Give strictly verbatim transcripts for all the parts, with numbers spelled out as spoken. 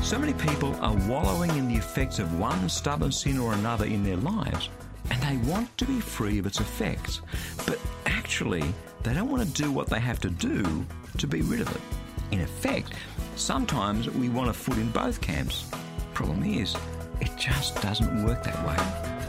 So many people are wallowing in the effects of one stubborn sin or another in their lives, and they want to be free of its effects. But actually, they don't want to do what they have to do to be rid of it. In effect, sometimes we want a foot in both camps. Problem is, it just doesn't work that way.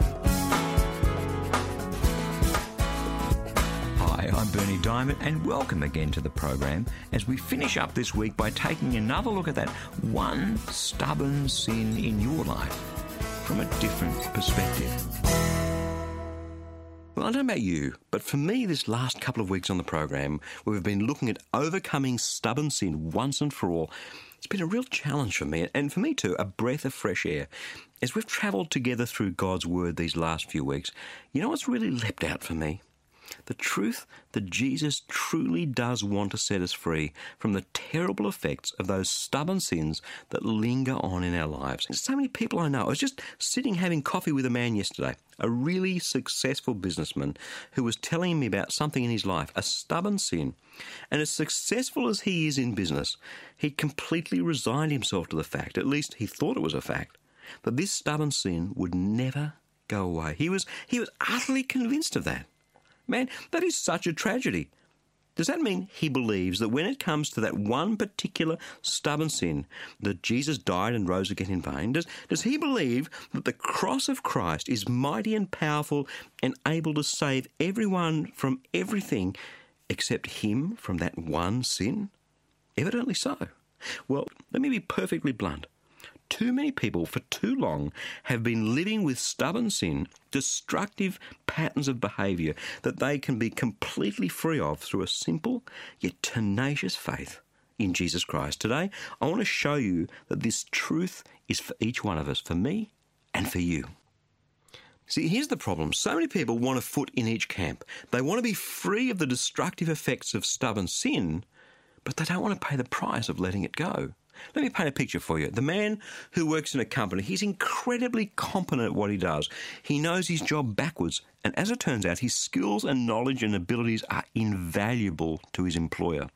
Hi, I'm Berni Dymet, and welcome again to the program as we finish up this week by taking another look at that one stubborn sin in your life from a different perspective. Well, I don't know about you, but for me this last couple of weeks on the program, where we've been looking at overcoming stubborn sin once and for all, it's been a real challenge for me, and for me too, a breath of fresh air. As we've travelled together through God's Word these last few weeks, you know what's really leapt out for me? The truth that Jesus truly does want to set us free from the terrible effects of those stubborn sins that linger on in our lives. And so many people I know. I was just sitting having coffee with a man yesterday, a really successful businessman who was telling me about something in his life, a stubborn sin. And as successful as he is in business, he completely resigned himself to the fact, at least he thought it was a fact, that this stubborn sin would never go away. He was, he was utterly convinced of that. Man, that is such a tragedy. Does that mean he believes that when it comes to that one particular stubborn sin, that Jesus died and rose again in vain? Does, does he believe that the cross of Christ is mighty and powerful and able to save everyone from everything except him from that one sin? Evidently so. Well, let me be perfectly blunt. Too many people for too long have been living with stubborn sin, destructive patterns of behaviour that they can be completely free of through a simple yet tenacious faith in Jesus Christ. Today, I want to show you that this truth is for each one of us, for me and for you. See, here's the problem. So many people want a foot in each camp. They want to be free of the destructive effects of stubborn sin, but they don't want to pay the price of letting it go. Let me paint a picture for you. The man who works in a company, he's incredibly competent at what he does. He knows his job backwards, and as it turns out, his skills and knowledge and abilities are invaluable to his employer.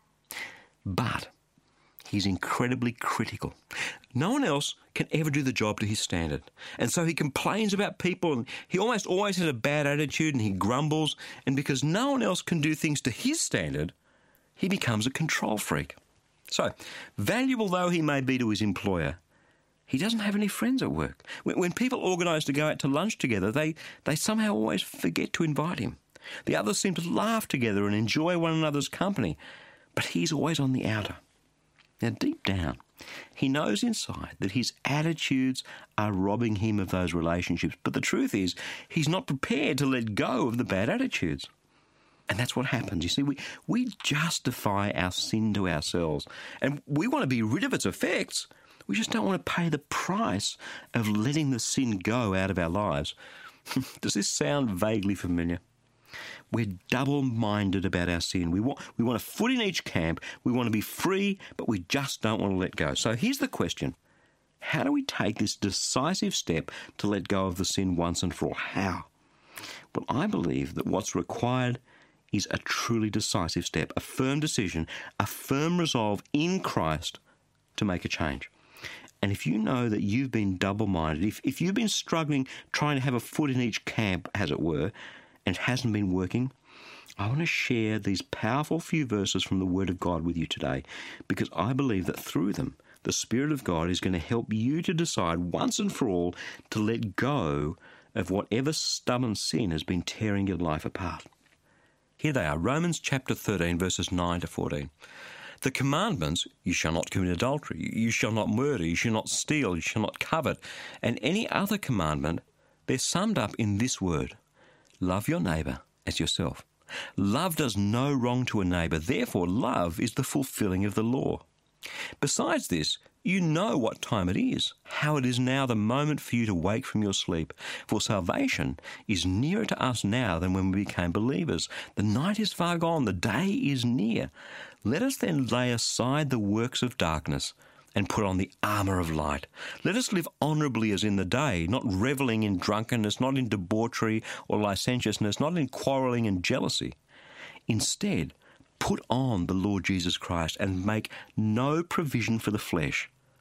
But he's incredibly critical. No one else can ever do the job to his standard. And so he complains about people, and he almost always has a bad attitude, and he grumbles, and because no one else can do things to his standard, he becomes a control freak. So, valuable though he may be to his employer, he doesn't have any friends at work. When, when people organise to go out to lunch together, they, they somehow always forget to invite him. The others seem to laugh together and enjoy one another's company, but he's always on the outer. Now, deep down, he knows inside that his attitudes are robbing him of those relationships, but the truth is, he's not prepared to let go of the bad attitudes. And that's what happens. You see, we, we justify our sin to ourselves. And we want to be rid of its effects. We just don't want to pay the price of letting the sin go out of our lives. Does this sound vaguely familiar? We're double-minded about our sin. We want, we want a foot in each camp. We want to be free, but we just don't want to let go. So here's the question. How do we take this decisive step to let go of the sin once and for all? How? Well, I believe that what's required is a truly decisive step, a firm decision, a firm resolve in Christ to make a change. And if you know that you've been double-minded, if, if you've been struggling trying to have a foot in each camp, as it were, and it hasn't been working, I want to share these powerful few verses from the Word of God with you today, because I believe that through them, the Spirit of God is going to help you to decide once and for all to let go of whatever stubborn sin has been tearing your life apart. Here they are, Romans chapter thirteen, verses nine to fourteen. The commandments, you shall not commit adultery, you shall not murder, you shall not steal, you shall not covet, and any other commandment, they're summed up in this word, love your neighbour as yourself. Love does no wrong to a neighbour, therefore love is the fulfilling of the law. Besides this, you know what time it is, how it is now the moment for you to wake from your sleep. For salvation is nearer to us now than when we became believers. The night is far gone, the day is near. Let us then lay aside the works of darkness and put on the armour of light. Let us live honourably as in the day, not revelling in drunkenness, not in debauchery or licentiousness, not in quarrelling and jealousy. Instead, put on the Lord Jesus Christ and make no provision for the flesh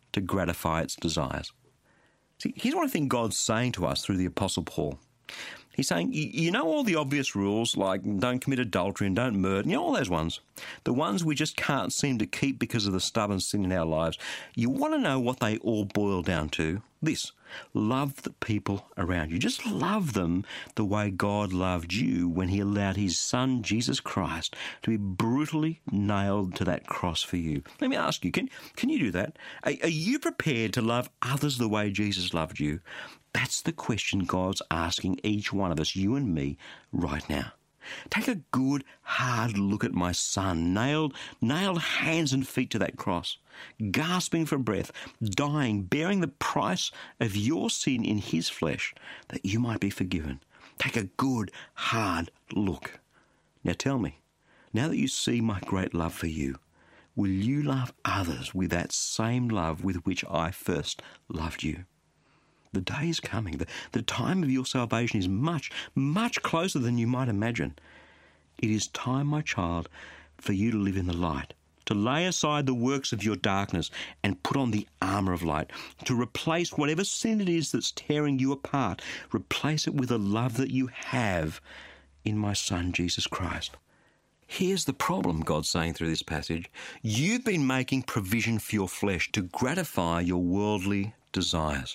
to gratify its desires. See, here's what I think God's saying to us through the Apostle Paul. He's saying, you know all the obvious rules, like don't commit adultery and don't murder, you know all those ones, the ones we just can't seem to keep because of the stubborn sin in our lives. You want to know what they all boil down to? This: love the people around you. Just love them the way God loved you when he allowed his son, Jesus Christ, to be brutally nailed to that cross for you. Let me ask you, can, can you do that? Are, are you prepared to love others the way Jesus loved you? That's the question God's asking each one of us, you and me, right now. Take a good, hard look at my son, nailed, nailed hands and feet to that cross, gasping for breath, dying, bearing the price of your sin in his flesh, that you might be forgiven. Take a good, hard look. Now tell me, now that you see my great love for you, will you love others with that same love with which I first loved you? The day is coming. The, the time of your salvation is much, much closer than you might imagine. It is time, my child, for you to live in the light, to lay aside the works of your darkness and put on the armour of light, to replace whatever sin it is that's tearing you apart. Replace it with the love that you have in my Son, Jesus Christ. Here's the problem, God's saying through this passage. You've been making provision for your flesh to gratify your worldly desires.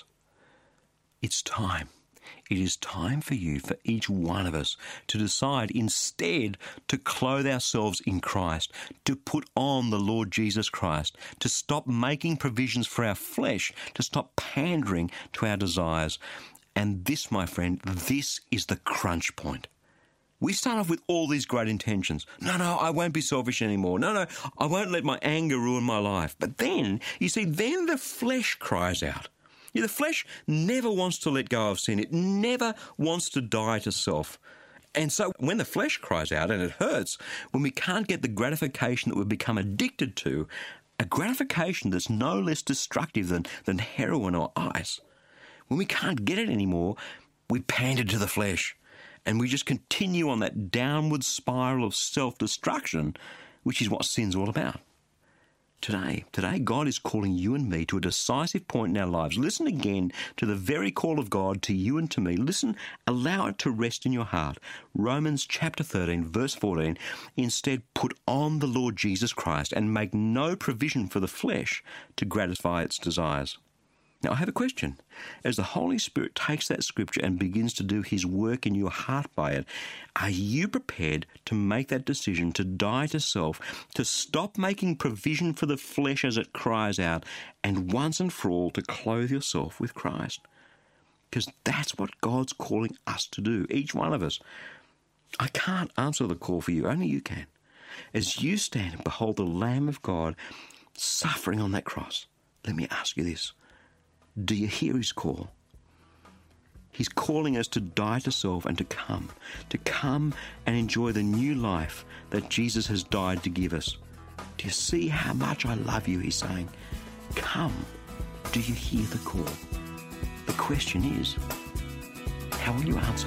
It's time. It is time for you, for each one of us, to decide instead to clothe ourselves in Christ, to put on the Lord Jesus Christ, to stop making provisions for our flesh, to stop pandering to our desires. And this, my friend, this is the crunch point. We start off with all these great intentions. No, no, I won't be selfish anymore. No, no, I won't let my anger ruin my life. But then, you see, then the flesh cries out. Yeah, the flesh never wants to let go of sin. It never wants to die to self. And so when the flesh cries out, and it hurts, when we can't get the gratification that we've become addicted to, a gratification that's no less destructive than, than heroin or ice, when we can't get it anymore, we pander to the flesh. And we just continue on that downward spiral of self-destruction, which is what sin's all about. Today, today, God is calling you and me to a decisive point in our lives. Listen again to the very call of God to you and to me. Listen, allow it to rest in your heart. Romans chapter thirteen, verse fourteen, instead put on the Lord Jesus Christ and make no provision for the flesh to gratify its desires. Now, I have a question. As the Holy Spirit takes that scripture and begins to do his work in your heart by it, are you prepared to make that decision to die to self, to stop making provision for the flesh as it cries out, and once and for all to clothe yourself with Christ? Because that's what God's calling us to do, each one of us. I can't answer the call for you, only you can. As you stand and behold the Lamb of God suffering on that cross, let me ask you this. Do you hear his call? He's calling us to die to self and to come, to come and enjoy the new life that Jesus has died to give us. Do you see how much I love you? He's saying, come. Do you hear the call? The question is, how will you answer?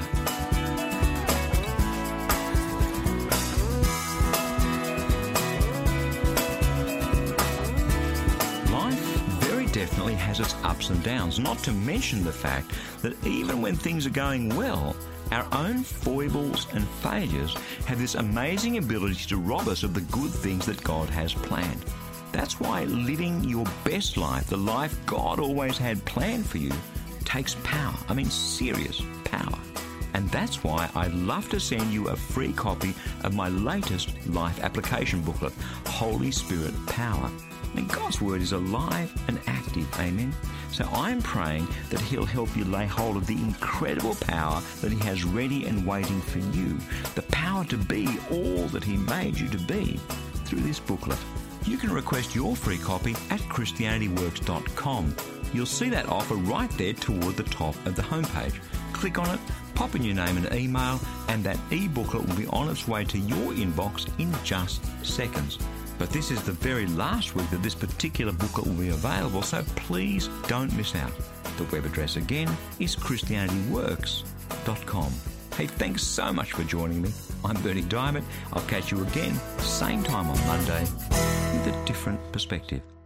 Definitely has its ups and downs, not to mention the fact that even when things are going well, our own foibles and failures have this amazing ability to rob us of the good things that God has planned. That's why living your best life, the life God always had planned for you, takes power. I mean, serious power. And that's why I'd love to send you a free copy of my latest life application booklet, Holy Spirit Power. And God's Word is alive and active, amen? So I'm praying that He'll help you lay hold of the incredible power that He has ready and waiting for you, the power to be all that He made you to be through this booklet. You can request your free copy at Christianity Works dot com. You'll see that offer right there toward the top of the homepage. Click on it, pop in your name and email, and that e-booklet will be on its way to your inbox in just seconds. But this is the very last week that this particular booklet will be available, so please don't miss out. The web address again is Christianity Works dot com. Hey, thanks so much for joining me. I'm Bernie Diamond. I'll catch you again, same time on Monday, with a different perspective.